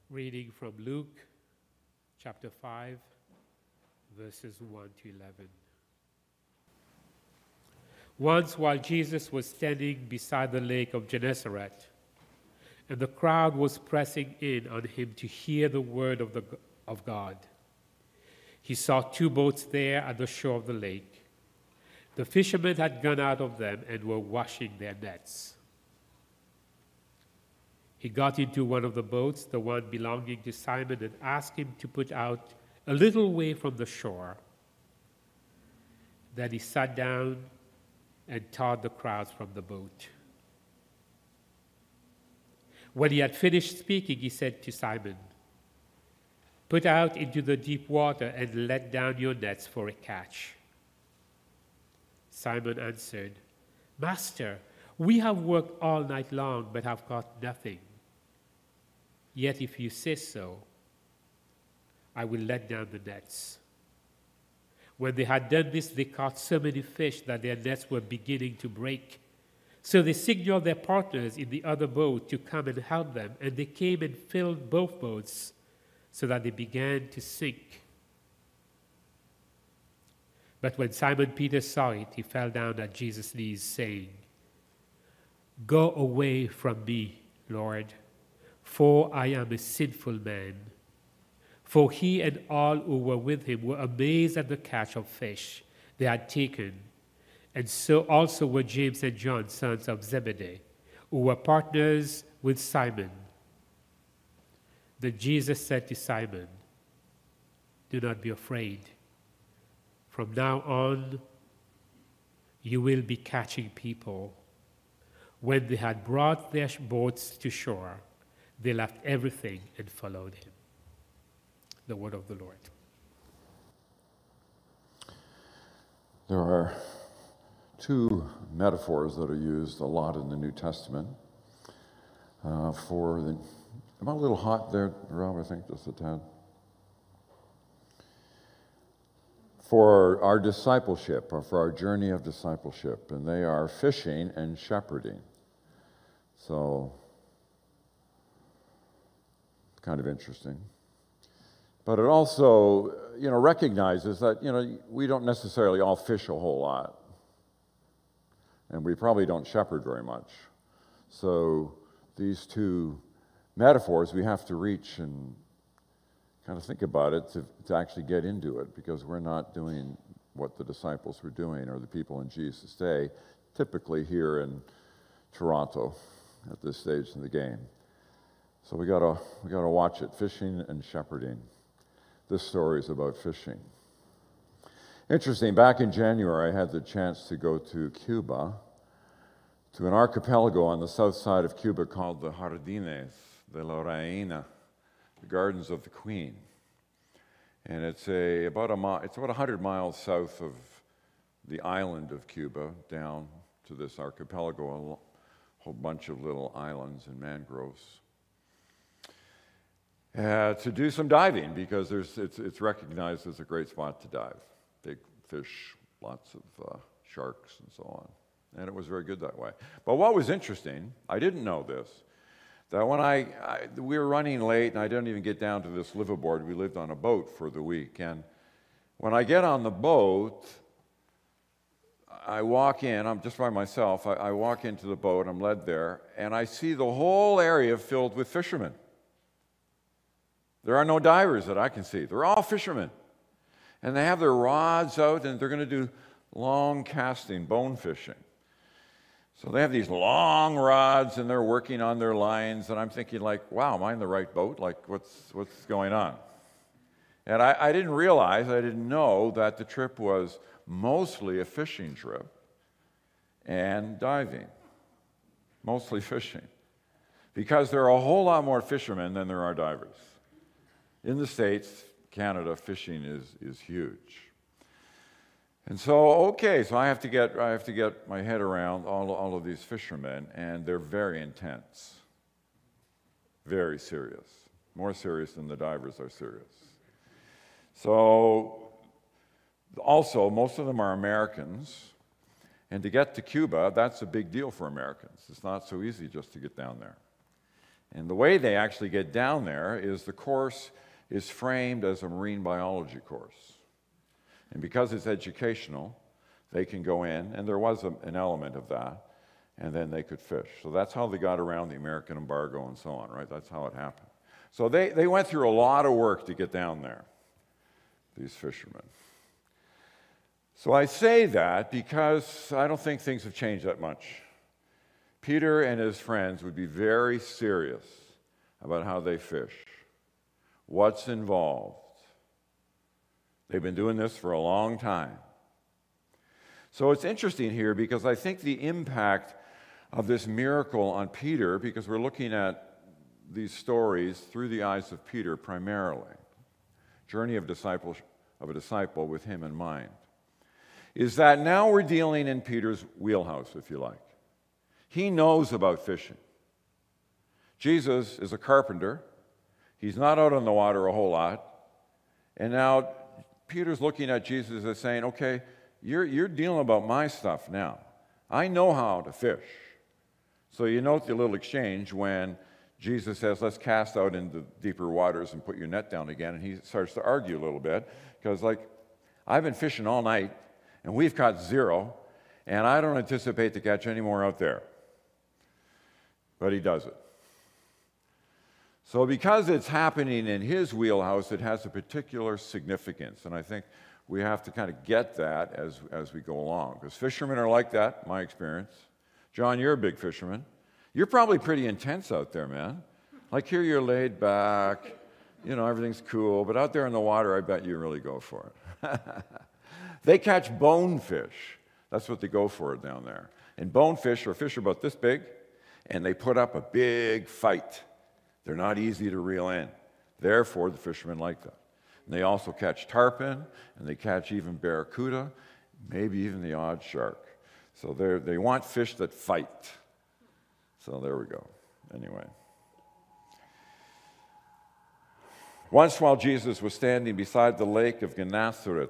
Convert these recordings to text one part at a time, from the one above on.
Reading from Luke chapter 5, verses 1 to 11. Once, while Jesus was standing beside the lake of Gennesaret, and the crowd was pressing in on him to hear the word of God, he saw two boats there at the shore of the lake. The fishermen had gone out of them and were washing their nets. He got into one of the boats, the one belonging to Simon, and asked him to put out a little way from the shore. Then he sat down and taught the crowds from the boat. When he had finished speaking, he said to Simon, "Put out into the deep water and let down your nets for a catch." Simon answered, "Master, we have worked all night long but have caught nothing. Yet if you say so, I will let down the nets." When they had done this, they caught so many fish that their nets were beginning to break. So they signaled their partners in the other boat to come and help them, and they came and filled both boats so that they began to sink. But when Simon Peter saw it, he fell down at Jesus' knees, saying, "Go away from me, Lord, for I am a sinful man." For he and all who were with him were amazed at the catch of fish they had taken, and so also were James and John, sons of Zebedee, who were partners with Simon. Then Jesus said to Simon, "Do not be afraid. From now on, you will be catching people." When they had brought their boats to shore, they left everything and followed him. The word of the Lord. There are two metaphors that are used a lot in the New Testament am I a little hot there, Rob? I think just a tad. For our discipleship, or for our journey of discipleship, and they are fishing and shepherding. So, kind of interesting. But it also, recognizes that, we don't necessarily all fish a whole lot. And we probably don't shepherd very much. So these two metaphors, we have to reach and kind of think about it to actually get into it, because we're not doing what the disciples were doing, or the people in Jesus' day, typically here in Toronto at this stage in the game. So we gotta watch it, fishing and shepherding. This story is about fishing. Interesting, back in January, I had the chance to go to Cuba, to an archipelago on the south side of Cuba called the Jardines de la Reina, the Gardens of the Queen. And it's about 100 miles south of the island of Cuba, down to this archipelago, a whole bunch of little islands and mangroves. To do some diving, because it's recognized as a great spot to dive. Big fish, lots of sharks and so on. And it was very good that way. But what was interesting, I didn't know this, that when we were running late and I didn't even get down to this liveaboard, we lived on a boat for the week. And when I get on the boat, I walk in, I'm just by myself, I walk into the boat, I'm led there, and I see the whole area filled with fishermen. There are no divers that I can see. They're all fishermen. And they have their rods out, and they're going to do long casting, bone fishing. So they have these long rods, and they're working on their lines, and I'm thinking, wow, am I in the right boat? What's going on? And I didn't know that the trip was mostly a fishing trip and diving. Mostly fishing. Because there are a whole lot more fishermen than there are divers. In the States, Canada, fishing is huge. And so I have to get my head around all of these fishermen, and they're very intense. Very serious. More serious than the divers are serious. So, also, most of them are Americans, and to get to Cuba, that's a big deal for Americans. It's not so easy just to get down there. And the way they actually get down there is the course is framed as a marine biology course. And because it's educational, they can go in, and there was an element of that, and then they could fish. So that's how they got around the American embargo and so on, right? That's how it happened. So they went through a lot of work to get down there, these fishermen. So I say that because I don't think things have changed that much. Peter and his friends would be very serious about how they fish, what's involved. They've been doing this for a long time. So it's interesting here because I think the impact of this miracle on Peter, because we're looking at these stories through the eyes of Peter primarily, journey of a disciple with him in mind, is that now we're dealing in Peter's wheelhouse, if you like. He knows about fishing. Jesus is a carpenter. He's not out on the water a whole lot. And now Peter's looking at Jesus and saying, okay, you're dealing about my stuff now. I know how to fish. So you note the little exchange when Jesus says, let's cast out into deeper waters and put your net down again. And he starts to argue a little bit because, I've been fishing all night and we've caught zero, and I don't anticipate to catch any more out there. But he does it. So because it's happening in his wheelhouse, it has a particular significance. And I think we have to kind of get that as we go along. Because fishermen are like that, my experience. John, you're a big fisherman. You're probably pretty intense out there, man. Here you're laid back, everything's cool. But out there in the water, I bet you really go for it. They catch bonefish. That's what they go for down there. And bonefish are fish about this big, and they put up a big fight. They're not easy to reel in. Therefore, the fishermen like that. And they also catch tarpon, and they catch even barracuda, maybe even the odd shark. So they want fish that fight. So there we go. Anyway. Once while Jesus was standing beside the lake of Gennesaret,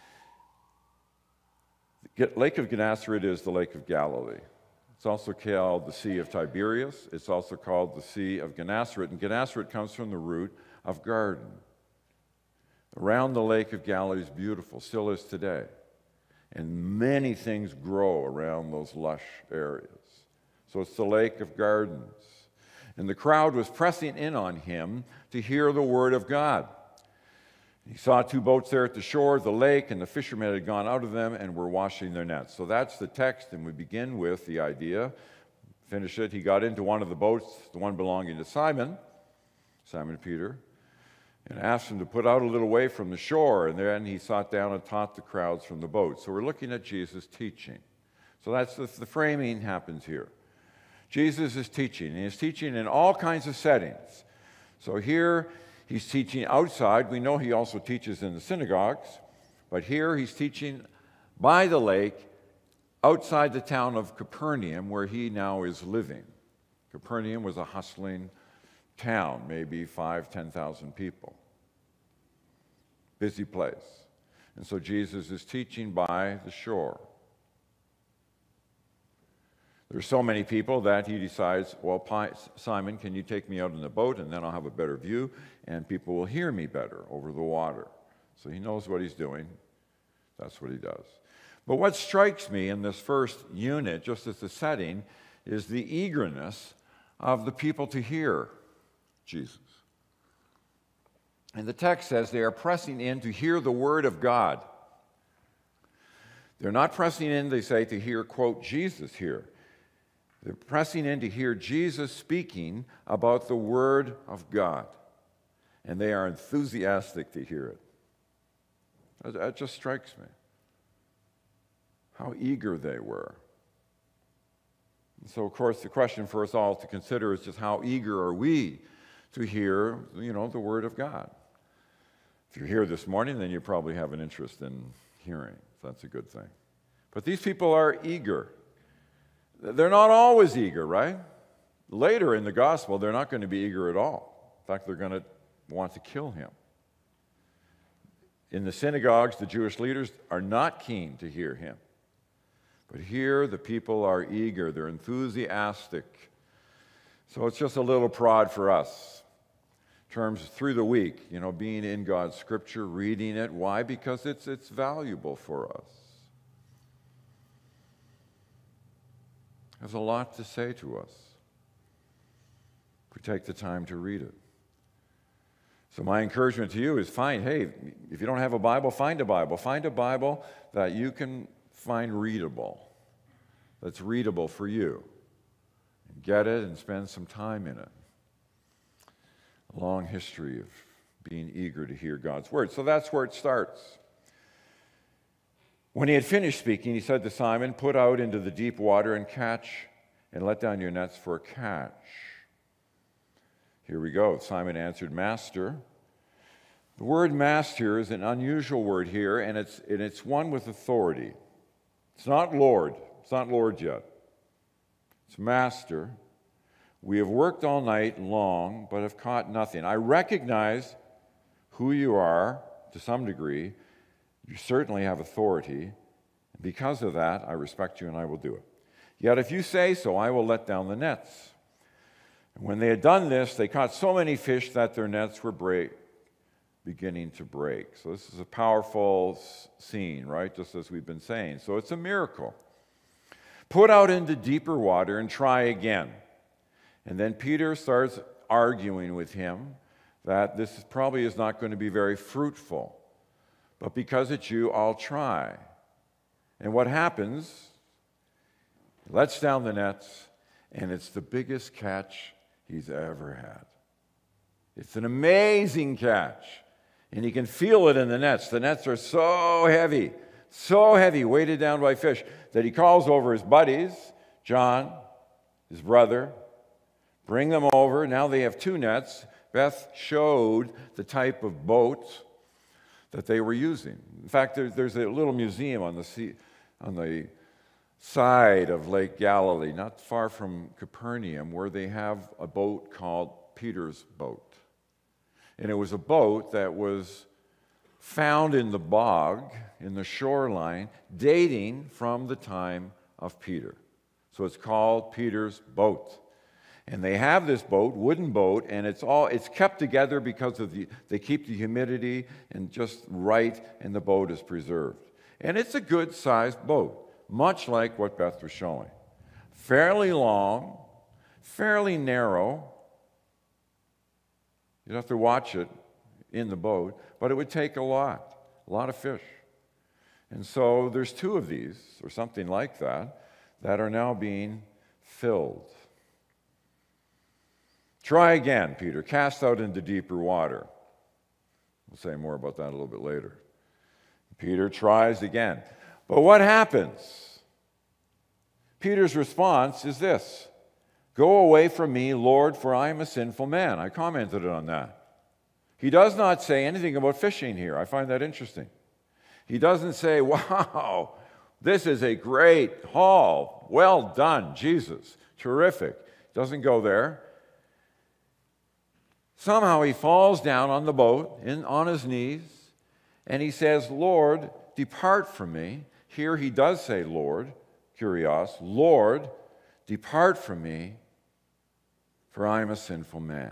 the Lake of Gennesaret is the Lake of Galilee. It's also called the Sea of Tiberias. It's also called the Sea of Gennesaret. And Gennesaret comes from the root of garden. Around the Lake of Galilee is beautiful, still is today. And many things grow around those lush areas. So it's the Lake of Gardens. And the crowd was pressing in on him to hear the word of God. He saw two boats there at the shore of the lake, and the fishermen had gone out of them and were washing their nets. So that's the text, and we begin with the idea. Finish it. He got into one of the boats, the one belonging to Simon Peter, and asked him to put out a little way from the shore. And then he sat down and taught the crowds from the boat. So we're looking at Jesus teaching. So that's the framing happens here. Jesus is teaching, and he's teaching in all kinds of settings. So here he's teaching outside. We know he also teaches in the synagogues, but here he's teaching by the lake outside the town of Capernaum, where he now is living. Capernaum was a hustling town, maybe 5,000-10,000 people. Busy place. And so Jesus is teaching by the shore. There's so many people that he decides, well, Simon, can you take me out in the boat, and then I'll have a better view, and people will hear me better over the water. So he knows what he's doing. That's what he does. But what strikes me in this first unit, just as the setting, is the eagerness of the people to hear Jesus. And the text says they are pressing in to hear the word of God. They're not pressing in, they say, to hear, quote, Jesus here. They're pressing in to hear Jesus speaking about the Word of God. And they are enthusiastic to hear it. That just strikes me. How eager they were. And so, of course, the question for us all to consider is just how eager are we to hear, the Word of God? If you're here this morning, then you probably have an interest in hearing. So that's a good thing. But these people are eager. They're not always eager, right? Later in the gospel, they're not going to be eager at all. In fact, they're going to want to kill him. In the synagogues, the Jewish leaders are not keen to hear him. But here, the people are eager. They're enthusiastic. So it's just a little prod for us. Terms through the week, being in God's Scripture, reading it. Why? Because it's valuable for us. There's a lot to say to us if we take the time to read it. So my encouragement to you is if you don't have a Bible, find a Bible. Find a Bible that you can find readable, that's readable for you. And get it and spend some time in it. A long history of being eager to hear God's word. So that's where it starts. When he had finished speaking, he said to Simon, "Put out into the deep water and let down your nets for a catch." Here we go. Simon answered, "Master." The word master is an unusual word here, and it's one with authority. It's not Lord. It's not Lord yet. It's master. "We have worked all night long, but have caught nothing." I recognize who you are to some degree. You certainly have authority. Because of that, I respect you and I will do it. "Yet if you say so, I will let down the nets." And when they had done this, they caught so many fish that their nets were beginning to break. So this is a powerful scene, right? Just as we've been saying. So it's a miracle. "Put out into deeper water and try again." And then Peter starts arguing with him that this probably is not going to be very fruitful. But because it's you, I'll try. And what happens? He lets down the nets, and it's the biggest catch he's ever had. It's an amazing catch. And he can feel it in the nets. The nets are so heavy, weighted down by fish, that he calls over his buddies, John, his brother, bring them over. Now they have two nets. Beth showed the type of boat that they were using. In fact, there's a little museum on the side of Lake Galilee, not far from Capernaum, where they have a boat called Peter's boat. And it was a boat that was found in the bog, in the shoreline, dating from the time of Peter. So it's called Peter's boat. And they have this boat, wooden boat, and it's kept together because they keep the humidity and just right, and the boat is preserved. And it's a good-sized boat, much like what Beth was showing. Fairly long, fairly narrow. You'd have to watch it in the boat, but it would take a lot of fish. And so there's two of these, or something like that are now being filled. "Try again, Peter. Cast out into deeper water." We'll say more about that a little bit later. Peter tries again. But what happens? Peter's response is this: "Go away from me, Lord, for I am a sinful man." I commented on that. He does not say anything about fishing here. I find that interesting. He doesn't say, "Wow, this is a great haul. Well done, Jesus. Terrific." Doesn't go there. Somehow he falls down on the boat, on his knees, and he says, "Lord, depart from me." Here he does say, Lord, Kyrios, "Lord, depart from me, for I am a sinful man."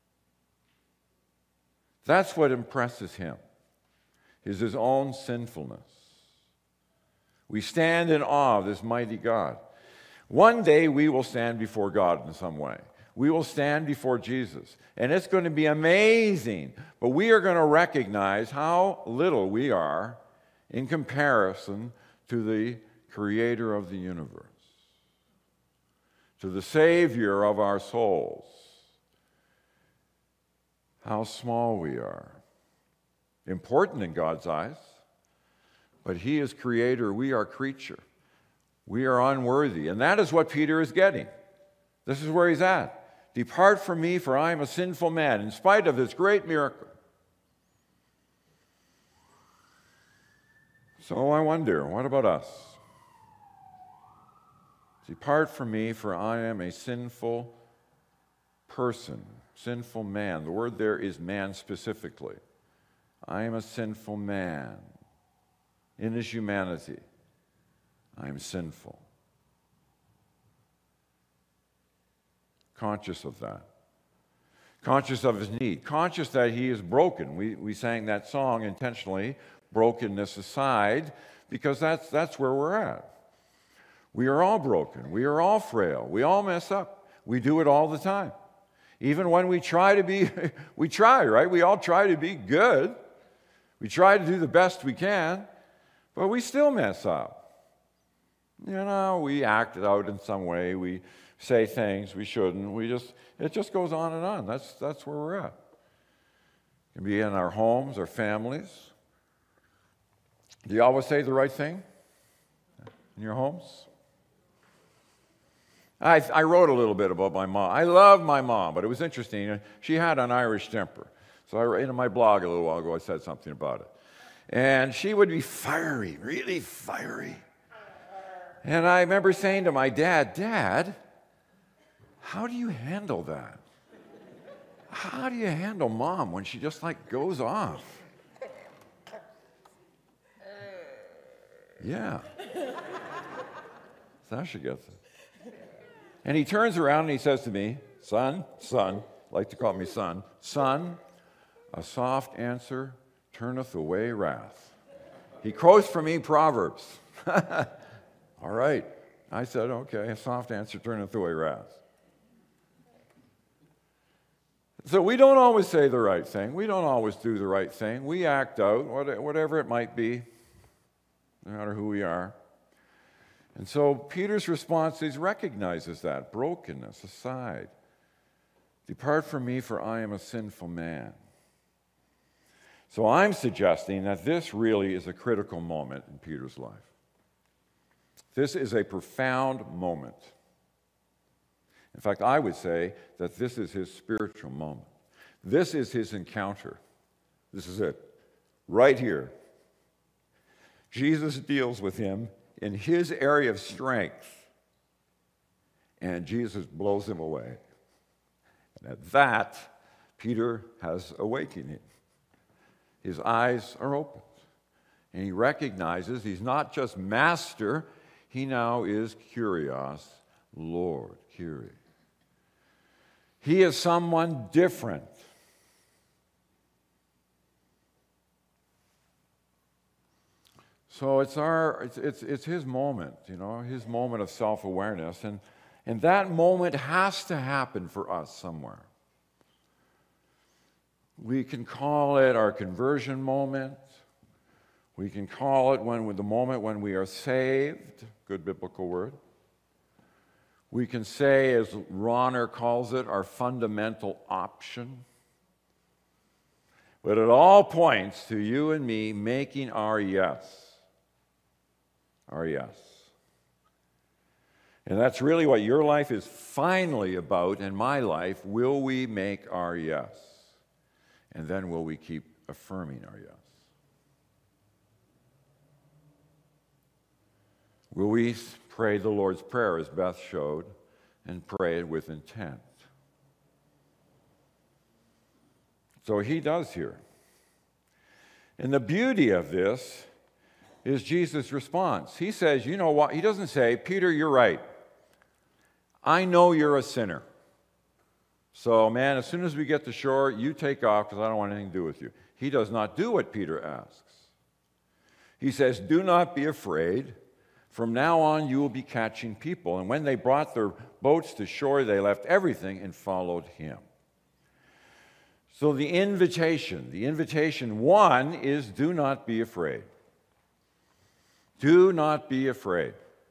That's what impresses him, is his own sinfulness. We stand in awe of this mighty God. One day we will stand before God in some way. We will stand before Jesus, and it's going to be amazing, but we are going to recognize how little we are in comparison to the Creator of the universe, to the Savior of our souls. How small we are. Important in God's eyes, but He is Creator, we are creature. We are unworthy, and that is what Peter is getting. This is where he's at. "Depart from me, for I am a sinful man," in spite of this great miracle. So I wonder, what about us? "Depart from me, for I am a sinful person," sinful man. The word there is man specifically. I am a sinful man. In his humanity, I am sinful. conscious of that, conscious of his need, conscious that he is broken. We sang that song intentionally, brokenness aside, because that's where we're at. We are all broken. We are all frail. We all mess up. We do it all the time. Even when we try to be, we try, right? We all try to be good. We try to do the best we can, but we still mess up. You know, we act it out in some way. We say things we shouldn't. It just goes on and on. That's where we're at. It can be in our homes, our families. Do you always say the right thing in your homes? I wrote a little bit about my mom. I love my mom, but it was interesting. She had an Irish temper. So in my blog a little while ago, I said something about it. And she would be fiery, really fiery. And I remember saying to my dad, Dad, how do you handle that? How do you handle Mom when she just like goes off? Yeah. That's how she gets it. And he turns around and he says to me, son, like to call me son, a soft answer turneth away wrath. He quotes for me Proverbs. All right. I said, okay, a soft answer turneth away wrath. So we don't always say the right thing. We don't always do the right thing. We act out, whatever it might be, no matter who we are. And so Peter's response is recognizes that brokenness aside. Depart from me, for I am a sinful man. So I'm suggesting that this really is a critical moment in Peter's life. This is a profound moment. In fact, I would say that this is his spiritual moment. This is his encounter. This is it. Right here. Jesus deals with him in his area of strength, and Jesus blows him away. And at that, Peter has awakening. His eyes are opened, and he recognizes he's not just master, he now is Kyrios, Lord, Kyrie. He is someone different. So it's his moment, his moment of self-awareness, and that moment has to happen for us somewhere. We can call it our conversion moment. We can call it the moment when we are saved, good biblical word. We can say, as Ronner calls it, our fundamental option. But it all points to you and me making our yes. Our yes. And that's really what your life is finally about, and my life. Will we make our yes? And then will we keep affirming our yes? Will we pray the Lord's Prayer, as Beth showed, and pray it with intent? So he does here. And the beauty of this is Jesus' response. He says, you know what? He doesn't say, Peter, you're right. I know you're a sinner. So, man, as soon as we get to shore, you take off because I don't want anything to do with you. He does not do what Peter asks. He says, do not be afraid. From now on, you will be catching people. And when they brought their boats to shore, they left everything and followed him. So the invitation one is do not be afraid. Do not be afraid.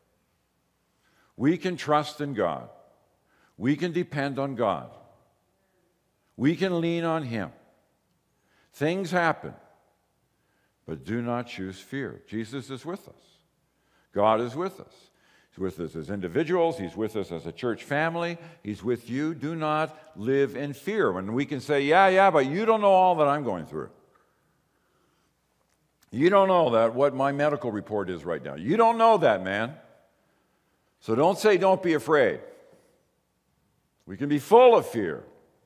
We can trust in God. We can depend on God. We can lean on him. Things happen, but do not choose fear. Jesus is with us. God is with us. He's with us as individuals. He's with us as a church family. He's with you. Do not live in fear. When we can say, yeah, but you don't know all that I'm going through. You don't know that what my medical report is right now. You don't know that, man. So don't say don't be afraid. We can be full of fear.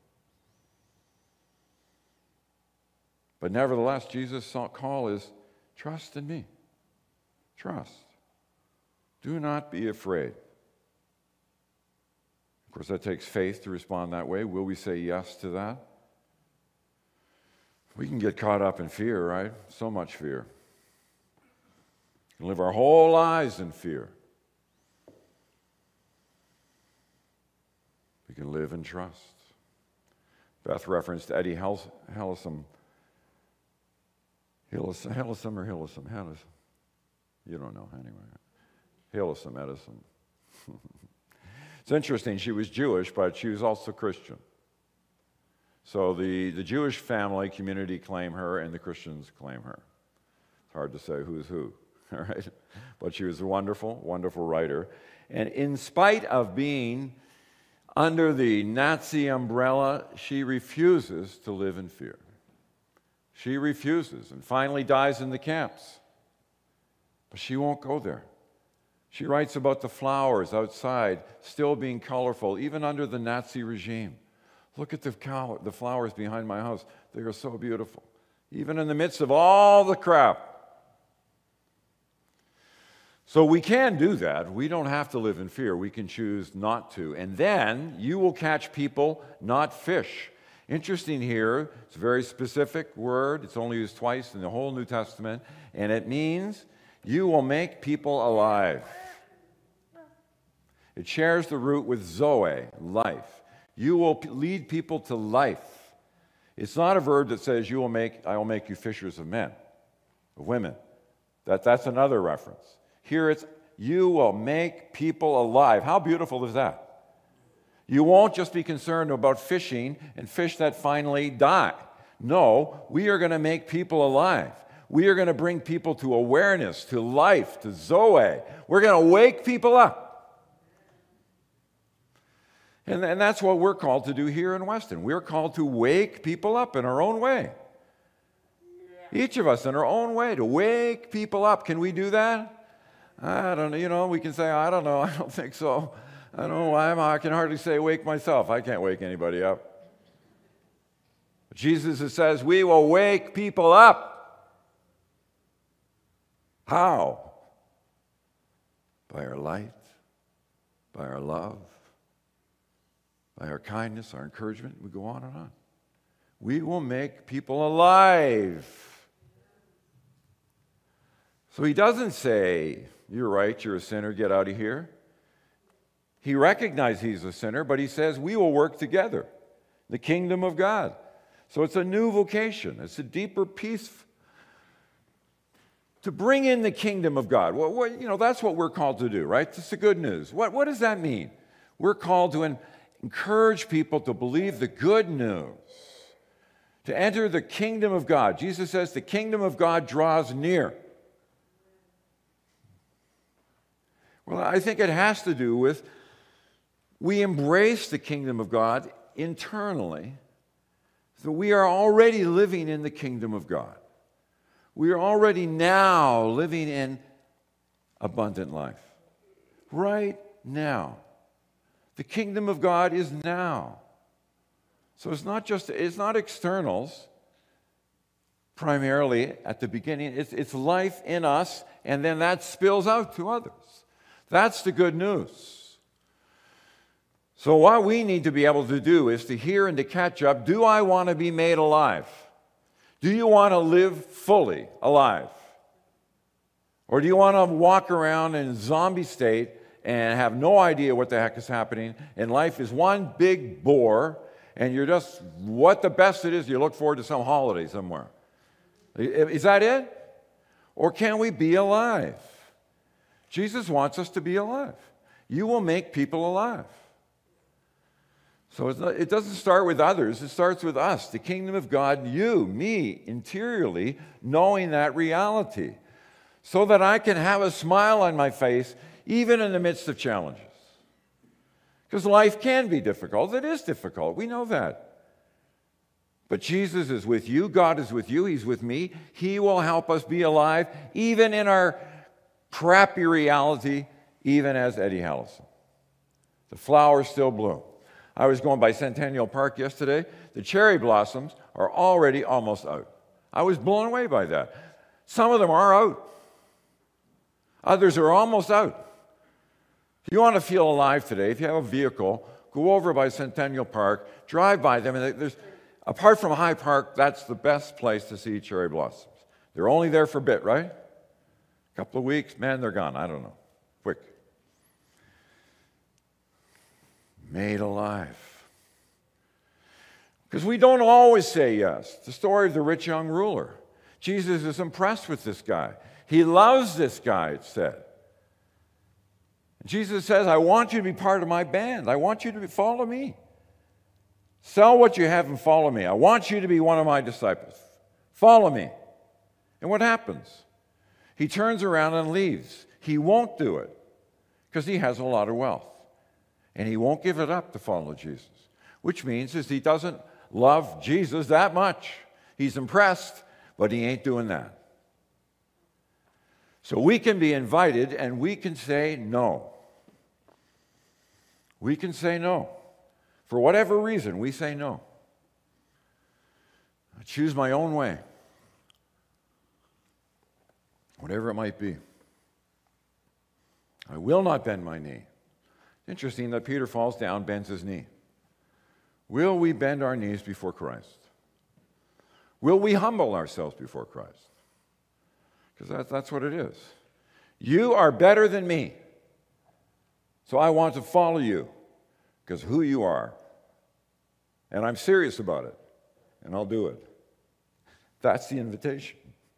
But nevertheless, Jesus' call is trust in me. Trust. Do not be afraid. Of course, that takes faith to respond that way. Will we say yes to that? We can get caught up in fear, right? So much fear. We can live our whole lives in fear. We can live in trust. Beth referenced Eddie Hillesum. Hillesum or Hillesum? You don't know, anyway. Hillesum Edison. It's interesting, she was Jewish, but she was also Christian. So the Jewish family community claim her, and the Christians claim her. It's hard to say who's who, all right? But she was a wonderful, wonderful writer. And in spite of being under the Nazi umbrella, she refuses to live in fear. She refuses and finally dies in the camps. But she won't go there. She writes about the flowers outside still being colorful, even under the Nazi regime. Look at the flowers behind my house. They are so beautiful, even in the midst of all the crap. So we can do that. We don't have to live in fear. We can choose not to. And then you will catch people, not fish. Interesting here, it's a very specific word. It's only used twice in the whole New Testament. And it means you will make people alive. It shares the root with zoe, life. You will lead people to life. It's not a verb that says I will make you fishers of men, of women. That's another reference. Here it's you will make people alive. How beautiful is that? You won't just be concerned about fishing and fish that finally die. No, we are going to make people alive. We are going to bring people to awareness, to life, to zoe. We're going to wake people up. And that's what we're called to do here in Weston. We're called to wake people up in our own way. Each of us in our own way, to wake people up. Can we do that? I don't know. We can say, I don't know. I don't think so. I don't know why I can hardly say wake myself. I can't wake anybody up. But Jesus says we will wake people up. How? By our light, by our love, by our kindness, our encouragement. We go on and on. We will make people alive. So he doesn't say, you're right, you're a sinner, get out of here. He recognizes he's a sinner, but he says we will work together. The kingdom of God. So it's a new vocation. It's a deeper peace to bring in the kingdom of God. Well, that's what we're called to do, right? That's the good news. What does that mean? We're called to encourage people to believe the good news, to enter the kingdom of God. Jesus says the kingdom of God draws near. Well, I think it has to do with we embrace the kingdom of God internally, so we are already living in the kingdom of God. We are already now living in abundant life. Right now. The kingdom of God is now. So it's not externals primarily at the beginning. It's life in us, and then that spills out to others. That's the good news. So what we need to be able to do is to hear and to catch up. Do I want to be made alive? Do you want to live fully alive? Or do you want to walk around in a zombie state and have no idea what the heck is happening, and life is one big bore, and you're just, what the best it is, you look forward to some holiday somewhere. Is that it? Or can we be alive? Jesus wants us to be alive. You will make people alive. So it doesn't start with others, it starts with us, the kingdom of God, you, me, interiorly, knowing that reality, so that I can have a smile on my face even in the midst of challenges. Because life can be difficult. It is difficult. We know that. But Jesus is with you. God is with you. He's with me. He will help us be alive, even in our crappy reality, even as Eddie Hillesum. The flowers still bloom. I was going by Centennial Park yesterday. The cherry blossoms are already almost out. I was blown away by that. Some of them are out. Others are almost out. If you want to feel alive today, if you have a vehicle, go over by Centennial Park, drive by them, and there's, apart from High Park, that's the best place to see cherry blossoms. They're only there for a bit, right? A couple of weeks, man, they're gone. I don't know. Quick. Made alive. Because we don't always say yes. The story of the rich young ruler. Jesus is impressed with this guy. He loves this guy, it said. Jesus says, I want you to be part of my band. I want you to follow me. Sell what you have and follow me. I want you to be one of my disciples. Follow me. And what happens? He turns around and leaves. He won't do it because he has a lot of wealth. And he won't give it up to follow Jesus, which means is he doesn't love Jesus that much. He's impressed, but he ain't doing that. So we can be invited and we can say no. We can say no. For whatever reason, we say no. I choose my own way. Whatever it might be. I will not bend my knee. Interesting that Peter falls down, bends his knee. Will we bend our knees before Christ? Will we humble ourselves before Christ? Because that's what it is. You are better than me. So I want to follow you because who you are. And I'm serious about it. And I'll do it. That's the invitation.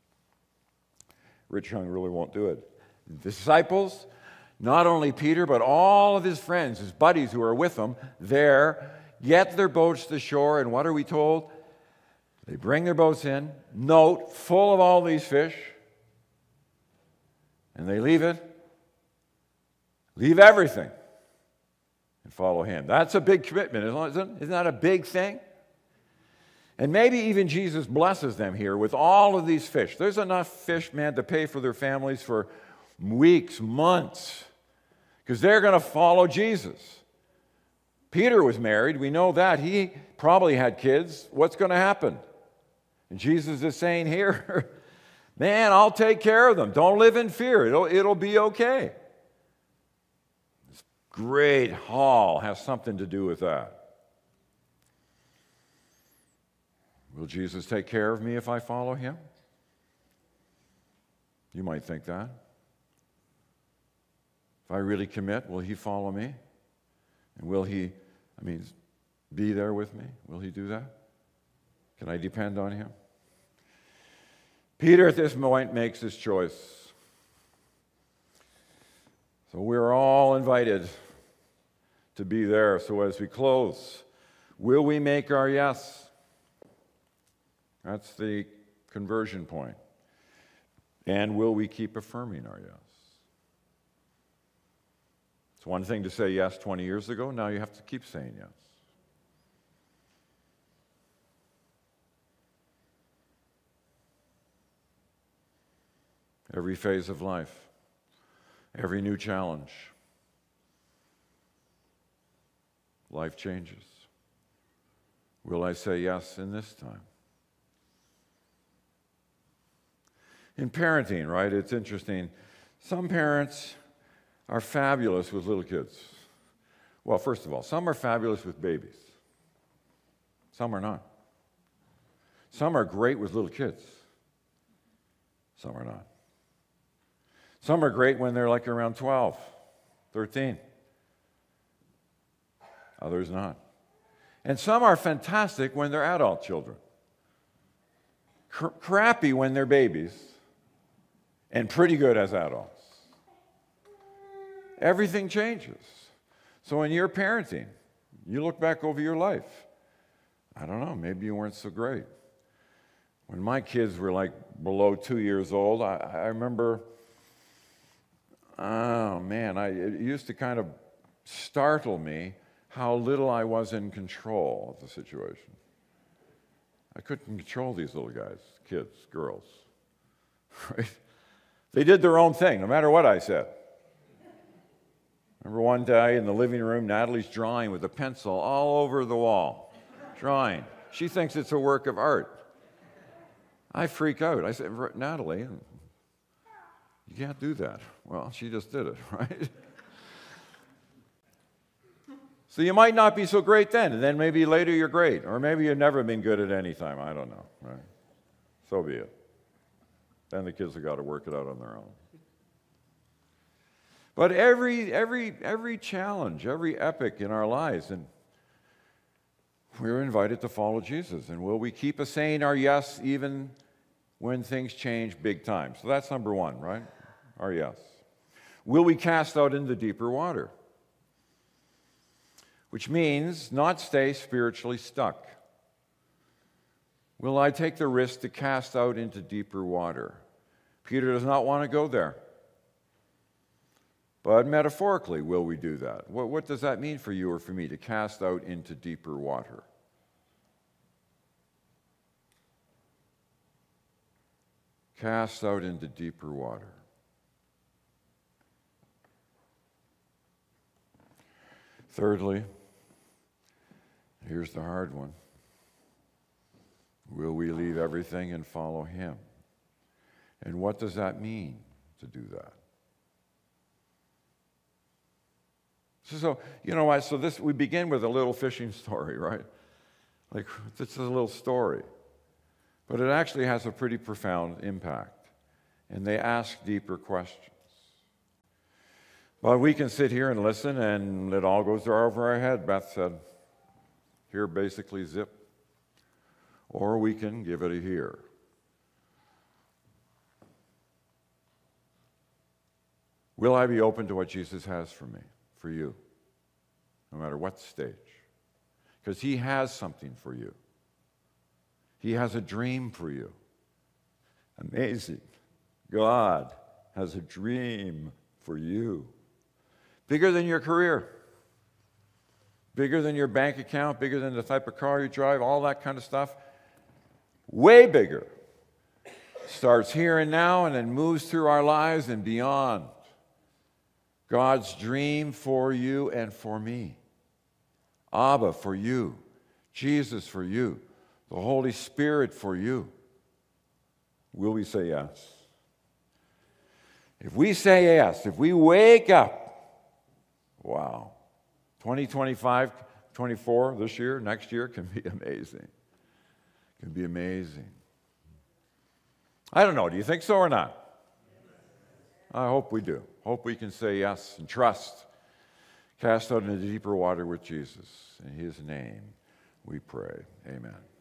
Rich young ruler won't do it. The disciples, not only Peter, but all of his friends, his buddies who are with him there, get their boats to shore, and what are we told? They bring their boats in, note, full of all these fish, and they leave it, leave everything, and follow him. That's a big commitment, isn't it? Isn't that a big thing? And maybe even Jesus blesses them here with all of these fish. There's enough fish, man, to pay for their families for weeks, months, because they're going to follow Jesus. Peter was married. We know that. He probably had kids. What's going to happen? And Jesus is saying here, man, I'll take care of them. Don't live in fear. It'll be okay. This great haul has something to do with that. Will Jesus take care of me if I follow him? You might think that. If I really commit, will he follow me? And will he, be there with me? Will he do that? Can I depend on him? Peter at this point makes his choice. So we're all invited to be there. So as we close, will we make our yes? That's the conversion point. And will we keep affirming our yes? It's one thing to say yes 20 years ago. Now you have to keep saying yes. Every phase of life, every new challenge, life changes. Will I say yes in this time? In parenting, right, it's interesting. Some parents are fabulous with little kids. Well, first of all, some are fabulous with babies. Some are not. Some are great with little kids. Some are not. Some are great when they're like around 12, 13. Others not. And some are fantastic when they're adult children. Crappy when they're babies. And pretty good as adults. Everything changes. So when you're parenting, you look back over your life. I don't know, maybe you weren't so great. When my kids were like below 2 years old, I remember, it used to kind of startle me how little I was in control of the situation. I couldn't control these little guys, kids, girls, right? They did their own thing, no matter what I said. Remember one day in the living room, Natalie's drawing with a pencil all over the wall. Drawing. She thinks it's a work of art. I freak out. I said, Natalie, you can't do that. Well, she just did it, right? So you might not be so great then, and then maybe later you're great, or maybe you've never been good at any time. I don't know, right? So be it. Then the kids have got to work it out on their own. But every challenge, every epic in our lives, and we're invited to follow Jesus. And will we keep saying our yes even when things change big time? So that's number one, right? Our yes. Will we cast out into deeper water? Which means not stay spiritually stuck. Will I take the risk to cast out into deeper water? Peter does not want to go there. But metaphorically, will we do that? What does that mean for you or for me, to cast out into deeper water? Cast out into deeper water. Thirdly, here's the hard one. Will we leave everything and follow him? And what does that mean to do that? So you know what? So we begin with a little fishing story, right? Like, this is a little story. But it actually has a pretty profound impact. And they ask deeper questions. But we can sit here and listen, and it all goes over our head. Beth said, here, basically, zip. Or we can give it a hear. Will I be open to what Jesus has for me, for you, no matter what stage? Because he has something for you. He has a dream for you. Amazing. God has a dream for you. Bigger than your career. Bigger than your bank account, bigger than the type of car you drive, all that kind of stuff. Way bigger. Starts here and now and then moves through our lives and beyond. God's dream for you and for me. Abba for you. Jesus for you. The Holy Spirit for you. Will we say yes? If we say yes, if we wake up, wow, 2025, 24, this year, next year can be amazing. Can be amazing. I don't know, do you think so or not? I hope we do. Hope we can say yes and trust. Cast out into deeper water with Jesus. In his name we pray. Amen.